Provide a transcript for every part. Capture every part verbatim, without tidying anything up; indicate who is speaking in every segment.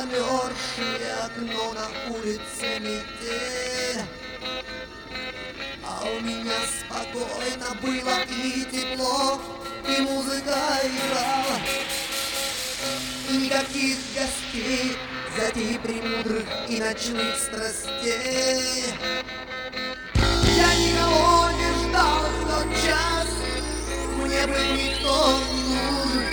Speaker 1: замерзшее окно на улице метель. А у меня спокойно было и тепло, и музыка играла, и никаких гостей, затей премудрых и ночных страстей. Я никого не ждал в тот час, мне бы никто не нужен,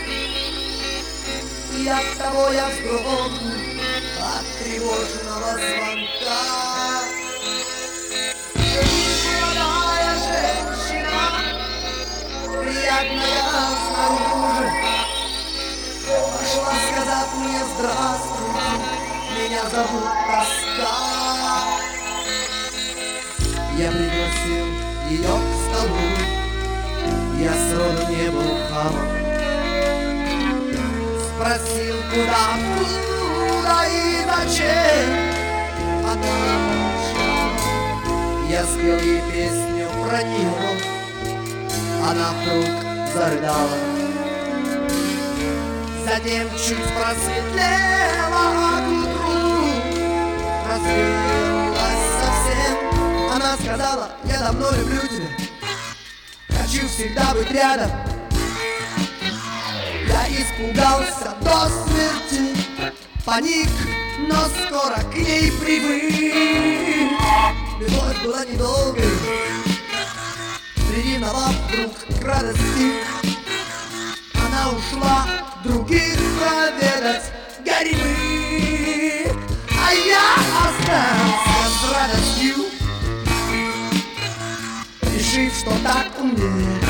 Speaker 1: и оттого я вздрогнул от тревожного звонка. Молодая женщина, приятная снаружи, пошла сказать мне: здравствуйте, меня зовут Тоска. Я пригласил ее к столу, я сроду не был хамом. Спросил, куда, куда и зачем. Она молчала. Я спел ей песню про нее. Она вдруг зарыдала. Затем чуть просветлела, а к утру развеялась совсем. Она сказала: я давно люблю тебя, хочу всегда быть рядом. Я испугался до смерти, паник, но скоро к ней привык. Любовь была недолгой, принимала вдруг к радости. Она ушла других проведать грибы, а я остался с радостью, решив, что так умнее.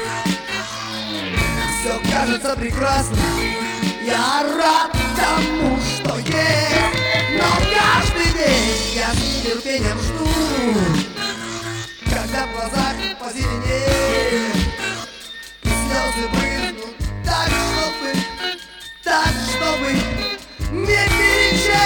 Speaker 1: Все кажется прекрасно, я рад тому, что есть. Но каждый день я с нетерпением жду, когда в глазах позеленеет и слезы брызнут так, чтобы, так, чтобы не перечесть.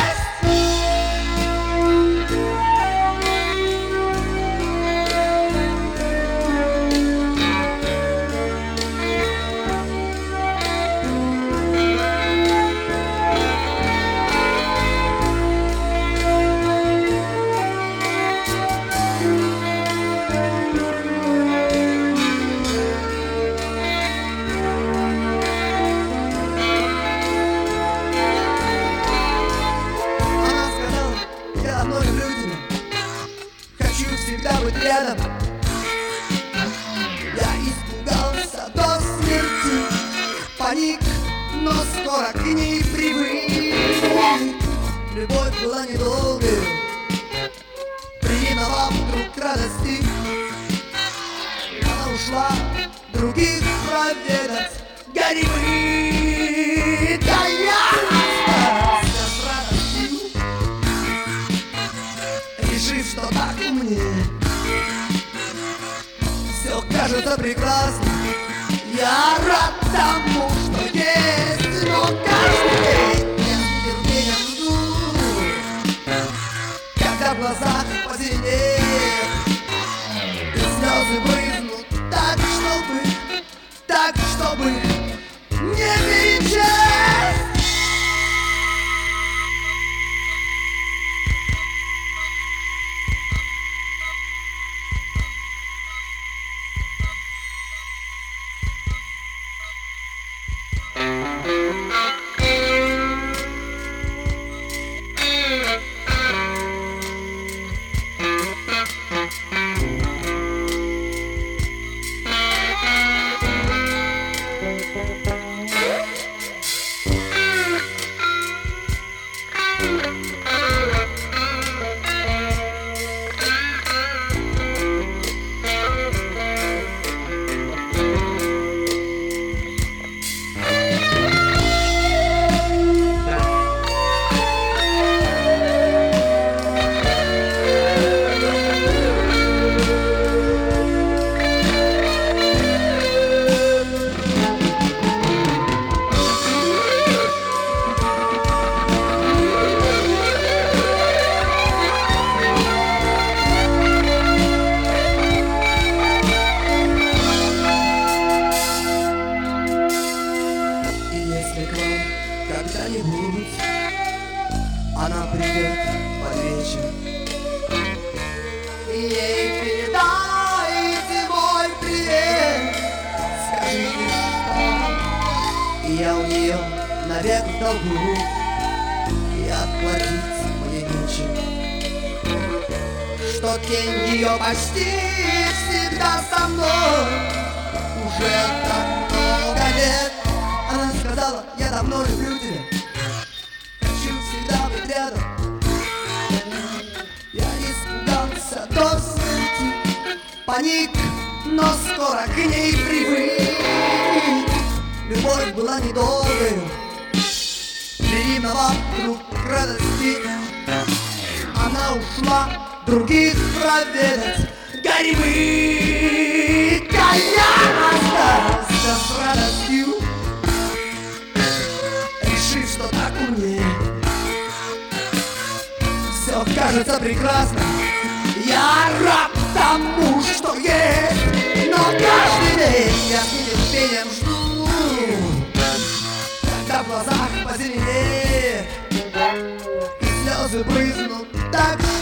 Speaker 1: Всегда быть рядом. Я испугался до смерти, паник, но скоро к ней привык. Любовь была недолгой, приняла вдруг к радости. Она ушла других проведать грибы. Да я остался с радостью, решив, что так умнее. Все кажется прекрасно, я рад тому, что есть. Но каждый день я с нетерпением жду, когда в глазах позеленеет и слезы брызнут так, чтобы, так, чтобы не перечесть. она придет под вечер. Ей передайте мой привет, скажите, что я у нее навек в долгу, и отплатить мне нечем, что тень ее почти всегда со мной уже так много лет. Она сказала: я давно люблю тебя, хочу всегда быть рядом. Я испугался до смерти, паник, но скоро к ней привык. Любовь была недолгой, невинного вдруг радости. Она ушла других проведать грибы, а я остался с радостью, решив, что так умнее. Все кажется прекрасно, я рад тому, что есть, но каждый день я с нетерпением жду, когда в глазах позеленеет и слезы брызнут так